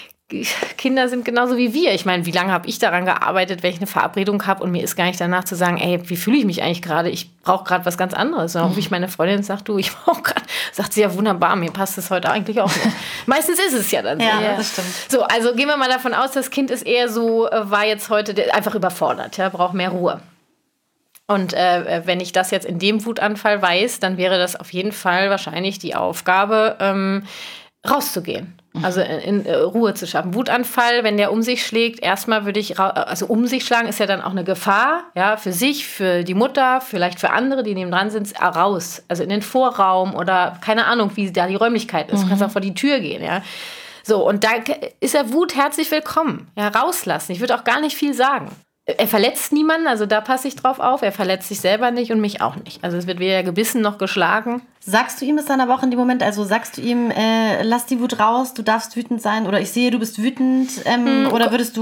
Kinder sind genauso wie wir. Ich meine, wie lange habe ich daran gearbeitet, wenn ich eine Verabredung habe und mir ist gar nicht danach zu sagen, ey, wie fühle ich mich eigentlich gerade? Ich brauche gerade was ganz anderes. Dann rufe ich meine Freundin und sage, ich brauche gerade, sagt sie ja wunderbar, mir passt es heute eigentlich auch nicht. Meistens ist es ja dann so. Ja, das stimmt. So, also gehen wir mal davon aus, das Kind ist eher so, war jetzt heute einfach überfordert, braucht mehr Ruhe. Und wenn ich das jetzt in dem Wutanfall weiß, dann wäre das auf jeden Fall wahrscheinlich die Aufgabe, rauszugehen. Also in Ruhe zu schaffen. Wutanfall, wenn der um sich schlägt, erstmal würde ich, um sich schlagen ist ja dann auch eine Gefahr, ja, für sich, für die Mutter, vielleicht für andere, die nebendran sind, raus. Also in den Vorraum oder keine Ahnung, wie da die Räumlichkeit ist. Du kannst auch vor die Tür gehen, ja. So, und da ist der Wut herzlich willkommen. Ja, rauslassen. Ich würde auch gar nicht viel sagen. Er verletzt niemanden, also da passe ich drauf auf. Er verletzt sich selber nicht und mich auch nicht. Also es wird weder gebissen noch geschlagen. Sagst du ihm das dann aber auch in dem Moment? Also sagst du ihm, lass die Wut raus, du darfst wütend sein oder ich sehe, du bist wütend oder bist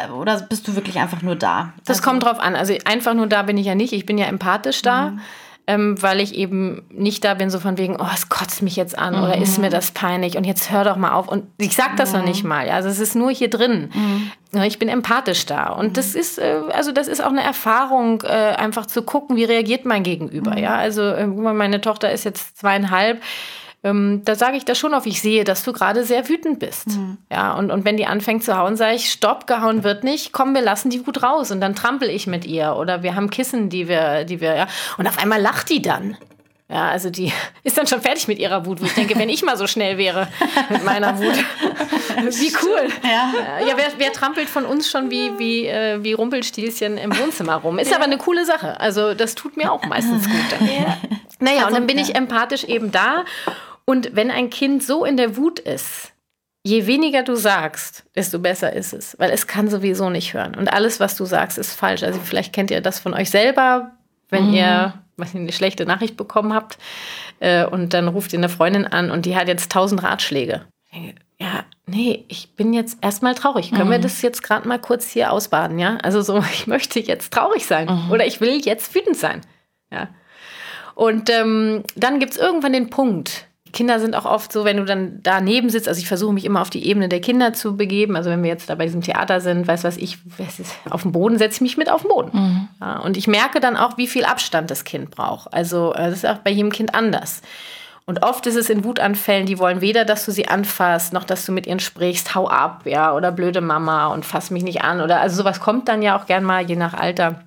du wirklich einfach nur da? Das kommt drauf an. Also einfach nur da bin ich ja nicht. Ich bin ja empathisch da. Weil ich eben nicht da bin, so von wegen, es kotzt mich jetzt an oder ist mir das peinlich und jetzt hör doch mal auf. Und ich sag das noch nicht mal, ja? Also es ist nur hier drin. Ich bin empathisch da und das ist auch eine Erfahrung, einfach zu gucken, wie reagiert mein Gegenüber. Ja? Also meine Tochter ist jetzt 2,5. Da sage ich das schon auf, ich sehe, dass du gerade sehr wütend bist. Ja, und wenn die anfängt zu hauen, sage ich, stopp, gehauen wird nicht, komm, wir lassen die Wut raus. Und dann trampel ich mit ihr. Oder wir haben Kissen, die wir, ja. Und auf einmal lacht die dann. Ja, also die ist dann schon fertig mit ihrer Wut. Ich denke, wenn ich mal so schnell wäre mit meiner Wut, wie cool. Ja, wer trampelt von uns schon wie Rumpelstilzchen im Wohnzimmer rum? Ist aber eine coole Sache. Also das tut mir auch meistens gut dann. Naja, und dann bin ich empathisch eben da. Und wenn ein Kind so in der Wut ist, je weniger du sagst, desto besser ist es. Weil es kann sowieso nicht hören. Und alles, was du sagst, ist falsch. Also vielleicht kennt ihr das von euch selber, wenn ihr eine schlechte Nachricht bekommen habt und dann ruft ihr eine Freundin an und die hat jetzt 1000 Ratschläge. Ja, nee, ich bin jetzt erstmal traurig. Können wir das jetzt gerade mal kurz hier ausbaden, ja? Also so, ich möchte jetzt traurig sein oder ich will jetzt wütend sein. Ja. Und dann gibt es irgendwann den Punkt, Kinder sind auch oft so, wenn du dann daneben sitzt, also ich versuche mich immer auf die Ebene der Kinder zu begeben, also wenn wir jetzt da bei diesem Theater sind, auf dem Boden setze ich mich mit auf den Boden. Ja, und ich merke dann auch, wie viel Abstand das Kind braucht. Also das ist auch bei jedem Kind anders. Und oft ist es in Wutanfällen, die wollen weder, dass du sie anfasst, noch dass du mit ihnen sprichst, hau ab, ja, oder blöde Mama und fass mich nicht an. Oder also sowas kommt dann ja auch gern mal, je nach Alter.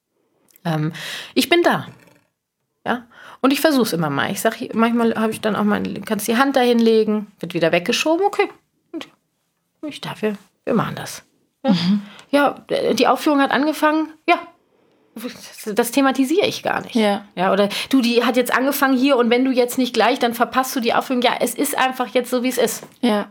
Ich bin da. Ja. Und ich versuche es immer mal. Ich sage, manchmal habe ich dann auch mal, kannst die Hand da hinlegen, wird wieder weggeschoben, okay. Und ich darf, wir machen das. Ja. Ja, die Aufführung hat angefangen, ja. Das thematisiere ich gar nicht. Ja, oder du, die hat jetzt angefangen hier und wenn du jetzt nicht gleich, dann verpasst du die Aufführung. Ja, es ist einfach jetzt so, wie es ist. Ja.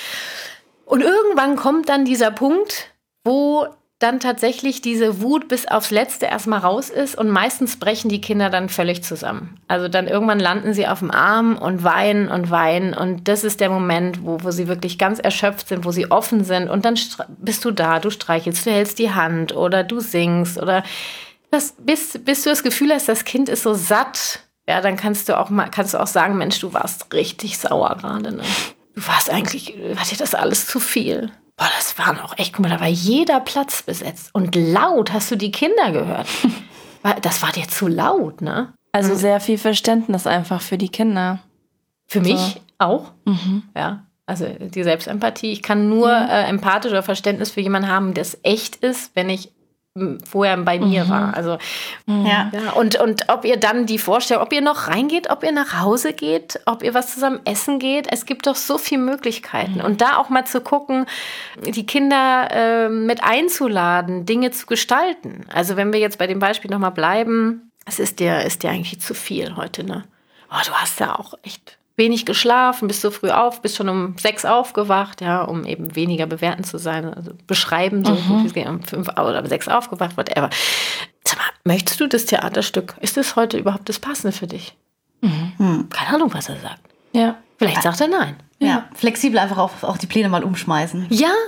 Und irgendwann kommt dann dieser Punkt, wo dann tatsächlich diese Wut bis aufs Letzte erstmal raus ist und meistens brechen die Kinder dann völlig zusammen. Also dann irgendwann landen sie auf dem Arm und weinen und das ist der Moment, wo sie wirklich ganz erschöpft sind, wo sie offen sind und dann bist du da, du streichelst, du hältst die Hand oder du singst oder bis du das Gefühl hast, das Kind ist so satt, ja, dann kannst du auch sagen, Mensch, du warst richtig sauer gerade, ne? Du warst eigentlich, war dir das alles zu viel? Boah, das waren auch echt, guck mal, da war jeder Platz besetzt. Und laut hast du die Kinder gehört. Das war dir zu laut, ne? Also sehr viel Verständnis einfach für die Kinder. Für mich auch, ja. Also die Selbstempathie. Ich kann nur empathisch oder Verständnis für jemanden haben, der echt ist, wenn ich vorher bei mir war. Also ja. Und ob ihr dann die Vorstellung, ob ihr noch reingeht, ob ihr nach Hause geht, ob ihr was zusammen essen geht, es gibt doch so viele Möglichkeiten. Und da auch mal zu gucken, die Kinder mit einzuladen, Dinge zu gestalten. Also wenn wir jetzt bei dem Beispiel nochmal bleiben, es ist dir eigentlich zu viel heute, ne? Oh, du hast ja auch echt wenig geschlafen, bist so früh auf, bist schon um 6 aufgewacht, ja, um eben weniger bewertend zu sein, also beschreiben, so um 5 oder 6 aufgewacht, whatever. Sag mal, möchtest du das Theaterstück, ist das heute überhaupt das Passende für dich? Keine Ahnung, was er sagt. Ja. Vielleicht sagt er nein. Ja, flexibel einfach auch die Pläne mal umschmeißen.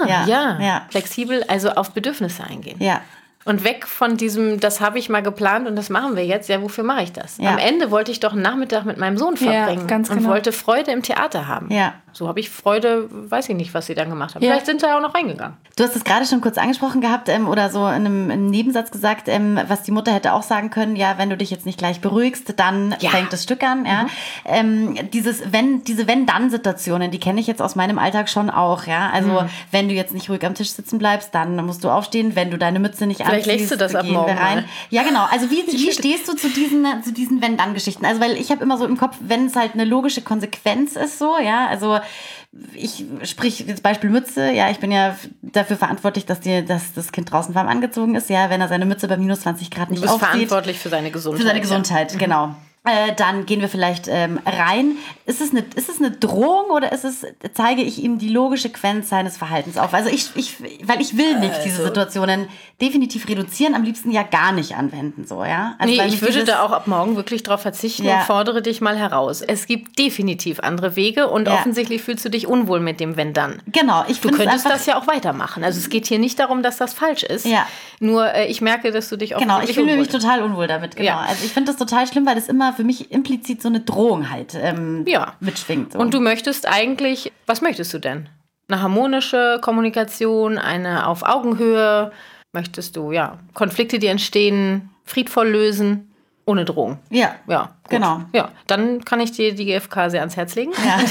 Ja. Flexibel, also auf Bedürfnisse eingehen. Ja. Und weg von diesem, das habe ich mal geplant und das machen wir jetzt. Ja, wofür mache ich das? Ja. Am Ende wollte ich doch einen Nachmittag mit meinem Sohn verbringen und wollte Freude im Theater haben. Ja. So habe ich Freude, weiß ich nicht, was sie dann gemacht haben. Ja. Vielleicht sind sie ja auch noch reingegangen. Du hast es gerade schon kurz angesprochen gehabt oder so in einem Nebensatz gesagt, was die Mutter hätte auch sagen können, ja, wenn du dich jetzt nicht gleich beruhigst, dann fängt das Stück an. Ja. Diese Wenn-Dann-Situationen, die kenne ich jetzt aus meinem Alltag schon auch. Ja. Also wenn du jetzt nicht ruhig am Tisch sitzen bleibst, dann musst du aufstehen. Wenn du deine Mütze nicht vielleicht lässt du das ab morgen rein. Ja, genau. Also wie stehst du zu diesen Wenn-Dann-Geschichten? Also weil ich habe immer so im Kopf, wenn es halt eine logische Konsequenz ist, so, ja, also ich sprich das Beispiel Mütze, ja, ich bin ja dafür verantwortlich, dass das Kind draußen warm angezogen ist, ja, wenn er seine Mütze bei minus 20 Grad nicht aufzieht. Du bist verantwortlich für seine Gesundheit. Für seine Gesundheit, genau. Dann gehen wir vielleicht rein. Ist es eine Drohung oder zeige ich ihm die logische Konsequenz seines Verhaltens auf? Also weil ich will nicht diese Situationen definitiv reduzieren, am liebsten ja gar nicht anwenden, so, ja. Also, nee, ich würde da auch ab morgen wirklich drauf verzichten und fordere dich mal heraus. Es gibt definitiv andere Wege und offensichtlich fühlst du dich unwohl mit dem Wenn-Dann. Genau. Du könntest das ja auch weitermachen. Also es geht hier nicht darum, dass das falsch ist. Ja. Nur ich merke, dass du dich offensichtlich ich fühle mich total unwohl damit, genau. Ja. Also ich finde das total schlimm, weil das immer für mich implizit so eine Drohung halt mitschwingt. So. Und du möchtest eigentlich, was möchtest du denn? Eine harmonische Kommunikation, eine auf Augenhöhe? Möchtest du, Konflikte, die entstehen, friedvoll lösen, ohne Drohung? Ja, genau. Ja, dann kann ich dir die GfK sehr ans Herz legen. Ja.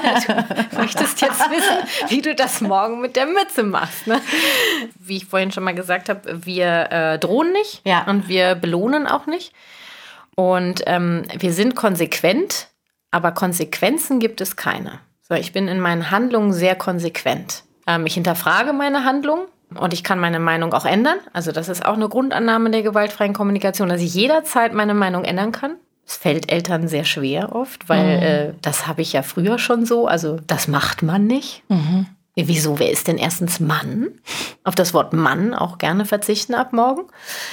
Du möchtest jetzt wissen, wie du das morgen mit der Mütze machst. Ne? Wie ich vorhin schon mal gesagt habe, wir drohen nicht und wir belohnen auch nicht. Und wir sind konsequent, aber Konsequenzen gibt es keine. So, ich bin in meinen Handlungen sehr konsequent. Ich hinterfrage meine Handlung und ich kann meine Meinung auch ändern. Also das ist auch eine Grundannahme der gewaltfreien Kommunikation, dass ich jederzeit meine Meinung ändern kann. Es fällt Eltern sehr schwer oft, weil das habe ich ja früher schon so. Also das macht man nicht. Wieso? Wer ist denn erstens Mann? Auf das Wort Mann auch gerne verzichten ab morgen.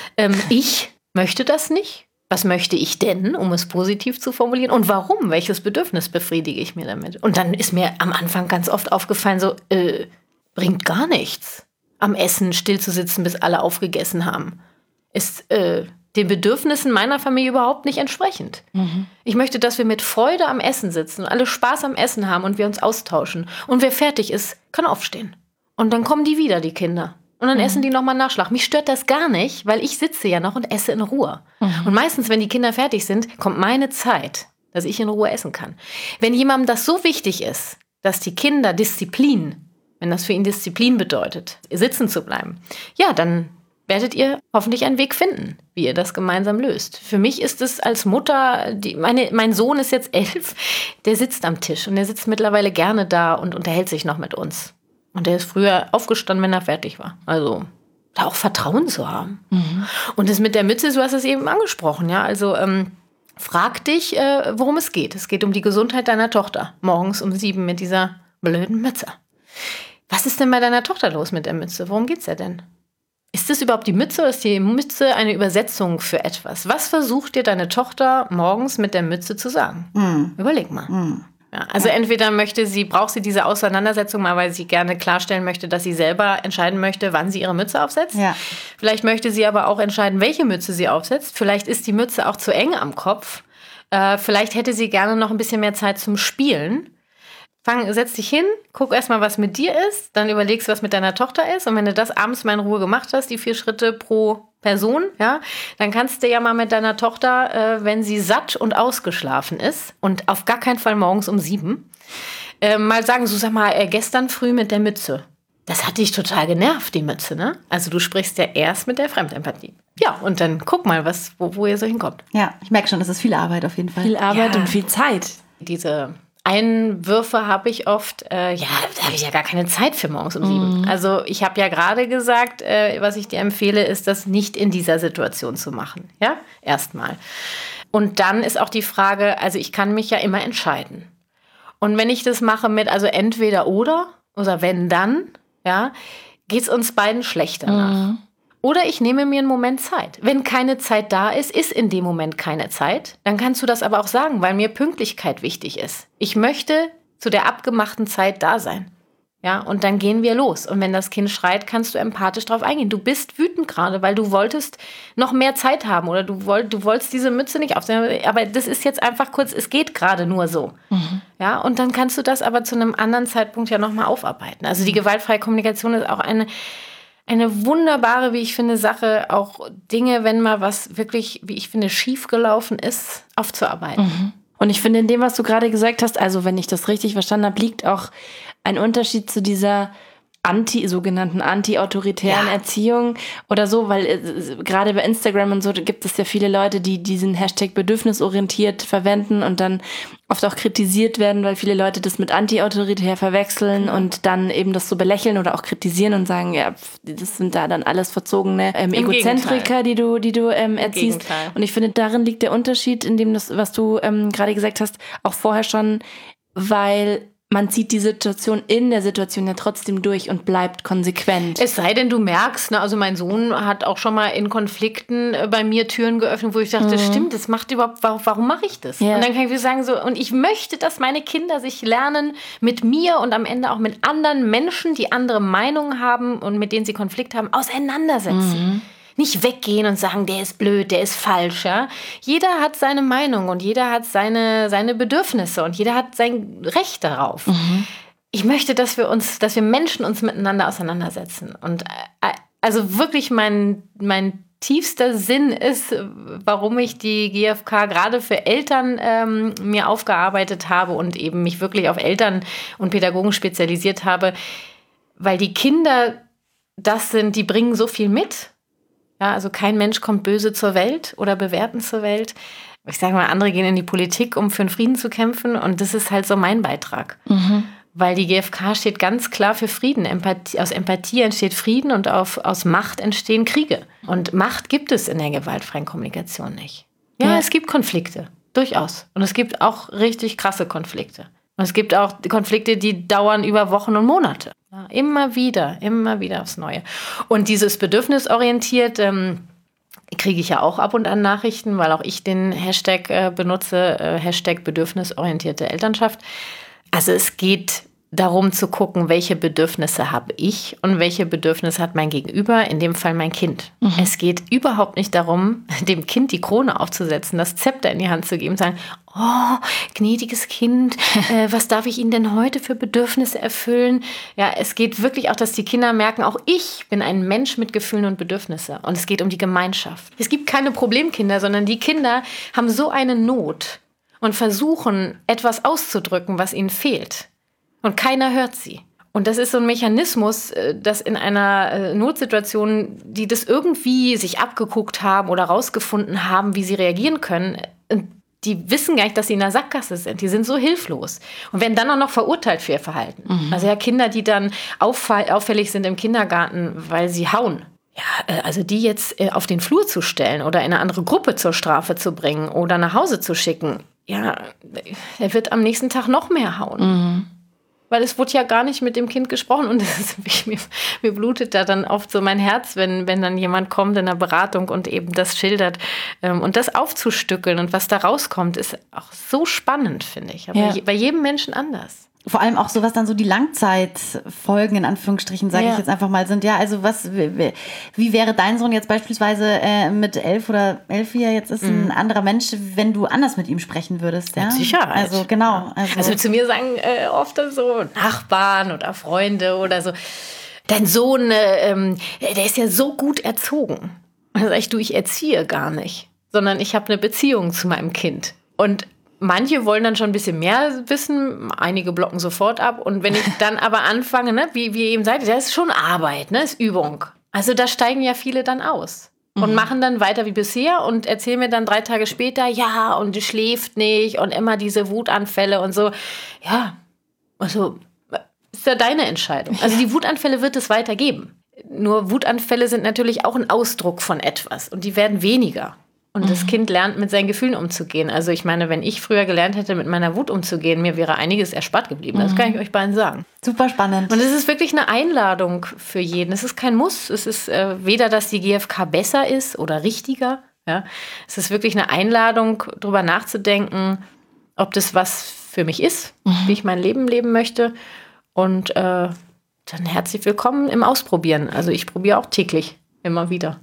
Ich möchte das nicht. Was möchte ich denn, um es positiv zu formulieren? Und warum? Welches Bedürfnis befriedige ich mir damit? Und dann ist mir am Anfang ganz oft aufgefallen, so, bringt gar nichts, am Essen still zu sitzen, bis alle aufgegessen haben. den Bedürfnissen meiner Familie überhaupt nicht entsprechend. Ich möchte, dass wir mit Freude am Essen sitzen und alle Spaß am Essen haben und wir uns austauschen. Und wer fertig ist, kann aufstehen. Und dann kommen die wieder, die Kinder. Und dann essen die nochmal Nachschlag. Mich stört das gar nicht, weil ich sitze ja noch und esse in Ruhe. Und meistens, wenn die Kinder fertig sind, kommt meine Zeit, dass ich in Ruhe essen kann. Wenn jemandem das so wichtig ist, dass die Kinder Disziplin, wenn das für ihn Disziplin bedeutet, sitzen zu bleiben, ja, dann werdet ihr hoffentlich einen Weg finden, wie ihr das gemeinsam löst. Für mich ist es als Mutter, mein Sohn ist jetzt 11, der sitzt am Tisch und der sitzt mittlerweile gerne da und unterhält sich noch mit uns. Und der ist früher aufgestanden, wenn er fertig war. Also da auch Vertrauen zu haben. Und das mit der Mütze, du hast es eben angesprochen, ja, also frag dich, worum es geht. Es geht um die Gesundheit deiner Tochter, morgens um 7 mit dieser blöden Mütze. Was ist denn bei deiner Tochter los mit der Mütze? Worum geht's ja denn? Ist das überhaupt die Mütze oder ist die Mütze eine Übersetzung für etwas? Was versucht dir deine Tochter morgens mit der Mütze zu sagen? Überleg mal. Ja, also entweder braucht sie diese Auseinandersetzung mal, weil sie gerne klarstellen möchte, dass sie selber entscheiden möchte, wann sie ihre Mütze aufsetzt. Ja. Vielleicht möchte sie aber auch entscheiden, welche Mütze sie aufsetzt. Vielleicht ist die Mütze auch zu eng am Kopf. Vielleicht hätte sie gerne noch ein bisschen mehr Zeit zum Spielen. Setz dich hin, guck erstmal, was mit dir ist, dann überlegst, was mit deiner Tochter ist. Und wenn du das abends mal in Ruhe gemacht hast, die 4 Schritte pro Person, ja, dann kannst du ja mal mit deiner Tochter, wenn sie satt und ausgeschlafen ist und auf gar keinen Fall morgens um 7, mal sagen, so sag mal, gestern früh mit der Mütze. Das hat dich total genervt, die Mütze, ne? Also du sprichst ja erst mit der Fremdempathie. Ja, und dann guck mal, wo ihr so hinkommt. Ja, ich merke schon, das ist viel Arbeit auf jeden Fall. Viel Arbeit und viel Zeit. Diese Einwürfe habe ich oft, da habe ich ja gar keine Zeit für morgens um 7. Also ich habe ja gerade gesagt, was ich dir empfehle, ist, das nicht in dieser Situation zu machen. Ja, erstmal. Und dann ist auch die Frage, also ich kann mich ja immer entscheiden. Und wenn ich das mache mit, also entweder oder wenn dann, ja, geht es uns beiden schlecht danach. Oder ich nehme mir einen Moment Zeit. Wenn keine Zeit da ist, ist in dem Moment keine Zeit. Dann kannst du das aber auch sagen, weil mir Pünktlichkeit wichtig ist. Ich möchte zu der abgemachten Zeit da sein. Ja, und dann gehen wir los. Und wenn das Kind schreit, kannst du empathisch drauf eingehen. Du bist wütend gerade, weil du wolltest noch mehr Zeit haben oder du wolltest diese Mütze nicht aufsetzen. Aber das ist jetzt einfach kurz, es geht gerade nur so. Ja, und dann kannst du das aber zu einem anderen Zeitpunkt ja nochmal aufarbeiten. Also die gewaltfreie Kommunikation ist auch eine wunderbare, wie ich finde, Sache, auch Dinge, wenn mal was wirklich, wie ich finde, schiefgelaufen ist, aufzuarbeiten. Und ich finde, in dem, was du gerade gesagt hast, also wenn ich das richtig verstanden habe, liegt auch ein Unterschied zu dieser sogenannten anti-autoritären Erziehung oder so, weil gerade bei Instagram und so gibt es ja viele Leute, die diesen Hashtag bedürfnisorientiert verwenden und dann oft auch kritisiert werden, weil viele Leute das mit anti-autoritär verwechseln und dann eben das so belächeln oder auch kritisieren und sagen, ja, das sind da dann alles verzogene Egozentriker, die du erziehst. Und ich finde, darin liegt der Unterschied, in dem das, was du gerade gesagt hast, auch vorher schon, weil man zieht die Situation in der Situation ja trotzdem durch und bleibt konsequent. Es sei denn, du merkst, ne, also mein Sohn hat auch schon mal in Konflikten bei mir Türen geöffnet, wo ich dachte, stimmt, das macht überhaupt, warum mache ich das? Ja. Und dann kann ich wieder sagen, so, und ich möchte, dass meine Kinder sich lernen, mit mir und am Ende auch mit anderen Menschen, die andere Meinungen haben und mit denen sie Konflikt haben, auseinandersetzen. Nicht weggehen und sagen, der ist blöd, der ist falsch. Ja? Jeder hat seine Meinung und jeder hat seine Bedürfnisse und jeder hat sein Recht darauf. Ich möchte, dass wir Menschen uns miteinander auseinandersetzen. Und also wirklich mein tiefster Sinn ist, warum ich die GfK gerade für Eltern mir aufgearbeitet habe und eben mich wirklich auf Eltern und Pädagogen spezialisiert habe, weil die Kinder die bringen so viel mit. Ja, also kein Mensch kommt böse zur Welt oder bewertend zur Welt. Ich sage mal, andere gehen in die Politik, um für den Frieden zu kämpfen. Und das ist halt so mein Beitrag. Weil die GfK steht ganz klar für Frieden. Aus Empathie entsteht Frieden und aus Macht entstehen Kriege. Und Macht gibt es in der gewaltfreien Kommunikation nicht. Ja, es gibt Konflikte, durchaus. Und es gibt auch richtig krasse Konflikte. Und es gibt auch Konflikte, die dauern über Wochen und Monate. Ja, immer wieder aufs Neue. Und dieses bedürfnisorientiert kriege ich ja auch ab und an Nachrichten, weil auch ich den Hashtag benutze, Hashtag bedürfnisorientierte Elternschaft. Also es geht darum zu gucken, welche Bedürfnisse habe ich und welche Bedürfnisse hat mein Gegenüber, in dem Fall mein Kind. Es geht überhaupt nicht darum, dem Kind die Krone aufzusetzen, das Zepter in die Hand zu geben und sagen, oh, gnädiges Kind, was darf ich Ihnen denn heute für Bedürfnisse erfüllen? Ja, es geht wirklich auch, dass die Kinder merken, auch ich bin ein Mensch mit Gefühlen und Bedürfnissen. Und es geht um die Gemeinschaft. Es gibt keine Problemkinder, sondern die Kinder haben so eine Not und versuchen, etwas auszudrücken, was ihnen fehlt. Und keiner hört sie. Und das ist so ein Mechanismus, dass in einer Notsituation, die das irgendwie sich abgeguckt haben oder rausgefunden haben, wie sie reagieren können, die wissen gar nicht, dass sie in der Sackgasse sind. Die sind so hilflos und werden dann auch noch verurteilt für ihr Verhalten. Also ja, Kinder, die dann auffällig sind im Kindergarten, weil sie hauen. Ja, also die jetzt auf den Flur zu stellen oder in eine andere Gruppe zur Strafe zu bringen oder nach Hause zu schicken, ja, er wird am nächsten Tag noch mehr hauen. Weil es wurde ja gar nicht mit dem Kind gesprochen und das ist, mir blutet da dann oft so mein Herz, wenn dann jemand kommt in einer Beratung und eben das schildert. Und das aufzustückeln und was da rauskommt, ist auch so spannend, finde ich. Aber bei jedem Menschen anders. Vor allem auch so, was dann so die Langzeitfolgen in Anführungsstrichen, sage ich jetzt einfach mal, sind. Ja, also wie wäre dein Sohn jetzt beispielsweise mit 11 oder 11, wie er jetzt ist, ein anderer Mensch, wenn du anders mit ihm sprechen würdest? Ja? Mit Sicherheit. Also genau. Also zu mir sagen oft so Nachbarn oder Freunde oder so, dein Sohn, der ist ja so gut erzogen. Und dann sage ich, ich erziehe gar nicht, sondern ich habe eine Beziehung zu meinem Kind. Und manche wollen dann schon ein bisschen mehr wissen, einige blocken sofort ab. Und wenn ich dann aber anfange, ne, wie ihr eben sagt, das ist schon Arbeit, ne, ist Übung. Also da steigen ja viele dann aus und machen dann weiter wie bisher und erzählen mir dann 3 Tage später, ja, und die schläft nicht und immer diese Wutanfälle und so. Ja, also ist ja deine Entscheidung. Also die Wutanfälle wird es weiter geben. Nur Wutanfälle sind natürlich auch ein Ausdruck von etwas und die werden weniger. Und das Kind lernt, mit seinen Gefühlen umzugehen. Also ich meine, wenn ich früher gelernt hätte, mit meiner Wut umzugehen, mir wäre einiges erspart geblieben. Das kann ich euch beiden sagen. Super spannend. Und es ist wirklich eine Einladung für jeden. Es ist kein Muss. Es ist weder, dass die GfK besser ist oder richtiger. Ja? Es ist wirklich eine Einladung, darüber nachzudenken, ob das was für mich ist, wie ich mein Leben leben möchte. Und dann herzlich willkommen im Ausprobieren. Also ich probiere auch täglich immer wieder.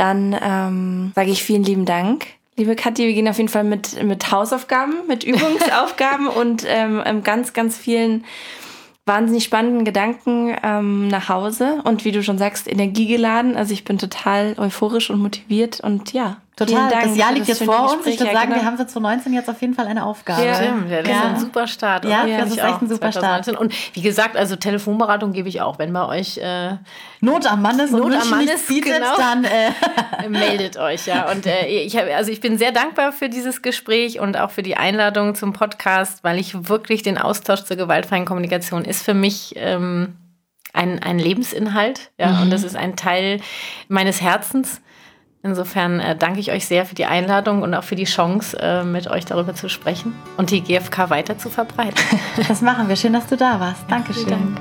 Dann sage ich vielen lieben Dank. Liebe Kathi, wir gehen auf jeden Fall mit Hausaufgaben, mit Übungsaufgaben und ganz, ganz vielen wahnsinnig spannenden Gedanken nach Hause. Und wie du schon sagst, energiegeladen. Also ich bin total euphorisch und motiviert und ja. Total, Dank das Jahr liegt jetzt vor uns. Ich würde sagen, genau. wir haben für 2019 jetzt auf jeden Fall eine Aufgabe. Ja, stimmt. Das ist ein super Start. Ja, das ist echt ein super 2019. Start. Und wie gesagt, also Telefonberatung gebe ich auch. Wenn bei euch Not am Mann ist und Not am Mann ist, bietet, genau. dann meldet euch. Ja. Und ich bin sehr dankbar für dieses Gespräch und auch für die Einladung zum Podcast, weil ich wirklich den Austausch zur gewaltfreien Kommunikation ist für mich ein Lebensinhalt. Ja, und das ist ein Teil meines Herzens. Insofern danke ich euch sehr für die Einladung und auch für die Chance, mit euch darüber zu sprechen und die GfK weiter zu verbreiten. Das machen wir. Schön, dass du da warst. Dankeschön. Dank.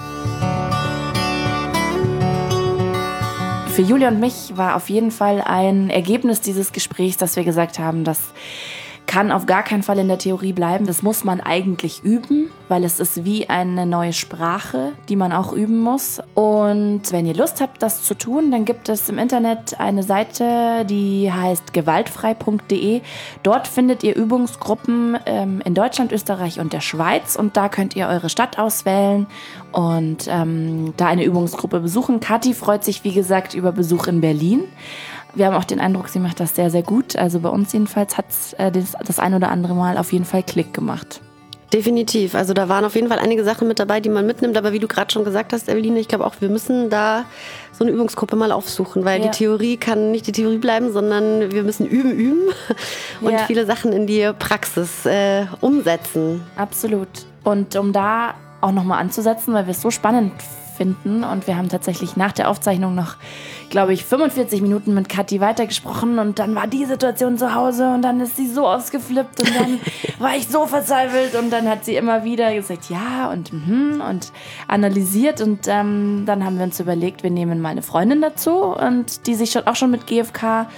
Für Julia und mich war auf jeden Fall ein Ergebnis dieses Gesprächs, dass wir gesagt haben, das kann auf gar keinen Fall in der Theorie bleiben. Das muss man eigentlich üben, weil es ist wie eine neue Sprache, die man auch üben muss. Und wenn ihr Lust habt, das zu tun, dann gibt es im Internet eine Seite, die heißt gewaltfrei.de. Dort findet ihr Übungsgruppen in Deutschland, Österreich und der Schweiz. Und da könnt ihr eure Stadt auswählen und da eine Übungsgruppe besuchen. Kathi freut sich, wie gesagt, über Besuch in Berlin. Wir haben auch den Eindruck, sie macht das sehr, sehr gut. Also bei uns jedenfalls hat es das ein oder andere Mal auf jeden Fall Klick gemacht. Definitiv. Also da waren auf jeden Fall einige Sachen mit dabei, die man mitnimmt. Aber wie du gerade schon gesagt hast, Eveline, ich glaube auch, wir müssen da so eine Übungsgruppe mal aufsuchen, weil die Theorie kann nicht die Theorie bleiben, sondern wir müssen üben und viele Sachen in die Praxis umsetzen. Absolut. Und um da auch nochmal anzusetzen, weil wir es so spannend finden und wir haben tatsächlich nach der Aufzeichnung noch, glaube ich, 45 Minuten mit Kathi weitergesprochen und dann war die Situation zu Hause und dann ist sie so ausgeflippt und dann war ich so verzweifelt und dann hat sie immer wieder gesagt, ja und analysiert und dann haben wir uns überlegt, wir nehmen mal eine Freundin dazu und die sich auch schon mit GfK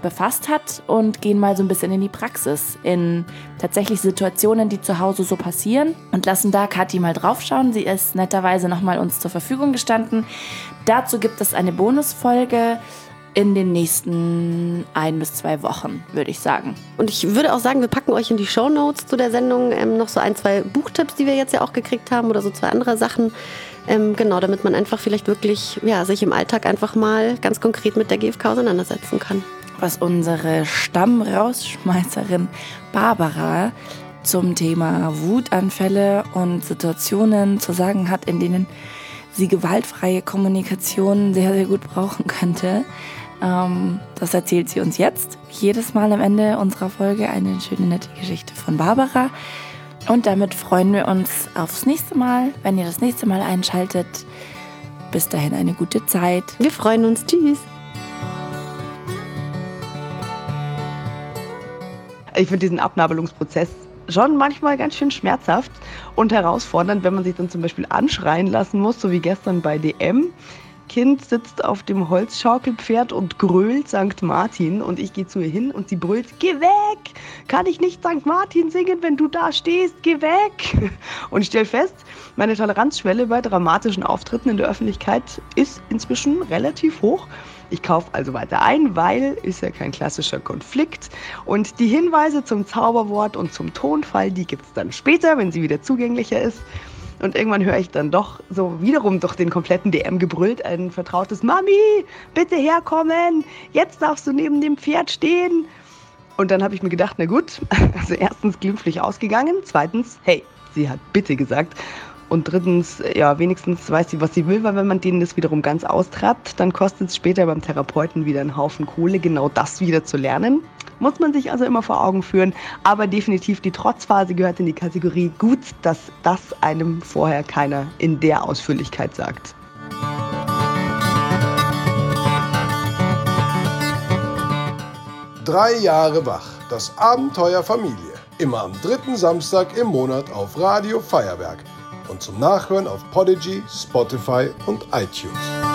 befasst hat und gehen mal so ein bisschen in die Praxis, in tatsächlich Situationen, die zu Hause so passieren und lassen da Kathi mal draufschauen. Sie ist netterweise nochmal uns zur Verfügung gestanden. Dazu gibt es eine Bonusfolge in den nächsten 1 bis 2 Wochen, würde ich sagen. Und ich würde auch sagen, wir packen euch in die Shownotes zu der Sendung noch so 1, 2 Buchtipps, die wir jetzt ja auch gekriegt haben oder so 2 andere Sachen. Genau, damit man einfach vielleicht wirklich sich im Alltag einfach mal ganz konkret mit der GfK auseinandersetzen kann. Was unsere Stammrausschmeißerin Barbara zum Thema Wutanfälle und Situationen zu sagen hat, in denen sie gewaltfreie Kommunikation sehr, sehr gut brauchen könnte. Das erzählt sie uns jetzt. Jedes Mal am Ende unserer Folge eine schöne, nette Geschichte von Barbara. Und damit freuen wir uns aufs nächste Mal, wenn ihr das nächste Mal einschaltet. Bis dahin eine gute Zeit. Wir freuen uns. Tschüss. Ich finde diesen Abnabelungsprozess schon manchmal ganz schön schmerzhaft und herausfordernd, wenn man sich dann zum Beispiel anschreien lassen muss, so wie gestern bei DM. Kind sitzt auf dem Holzschaukelpferd und grölt St. Martin und ich gehe zu ihr hin und sie brüllt, geh weg! Kann ich nicht St. Martin singen, wenn du da stehst? Geh weg! Und ich stelle fest, meine Toleranzschwelle bei dramatischen Auftritten in der Öffentlichkeit ist inzwischen relativ hoch. Ich kaufe also weiter ein, weil ist ja kein klassischer Konflikt. Und die Hinweise zum Zauberwort und zum Tonfall, die gibt es dann später, wenn sie wieder zugänglicher ist. Und irgendwann höre ich dann doch so wiederum durch den kompletten DM gebrüllt ein vertrautes Mami, bitte herkommen, jetzt darfst du neben dem Pferd stehen. Und dann habe ich mir gedacht, na gut, also erstens glimpflich ausgegangen, zweitens, hey, sie hat bitte gesagt. Und drittens, ja, wenigstens weiß sie, was sie will, weil wenn man denen das wiederum ganz austreibt, dann kostet es später beim Therapeuten wieder einen Haufen Kohle, genau das wieder zu lernen. Muss man sich also immer vor Augen führen. Aber definitiv die Trotzphase gehört in die Kategorie gut, dass das einem vorher keiner in der Ausführlichkeit sagt. Drei Jahre wach, das Abenteuer Familie. Immer am 3. Samstag im Monat auf Radio Feuerwerk. Und zum Nachhören auf Podigy, Spotify und iTunes.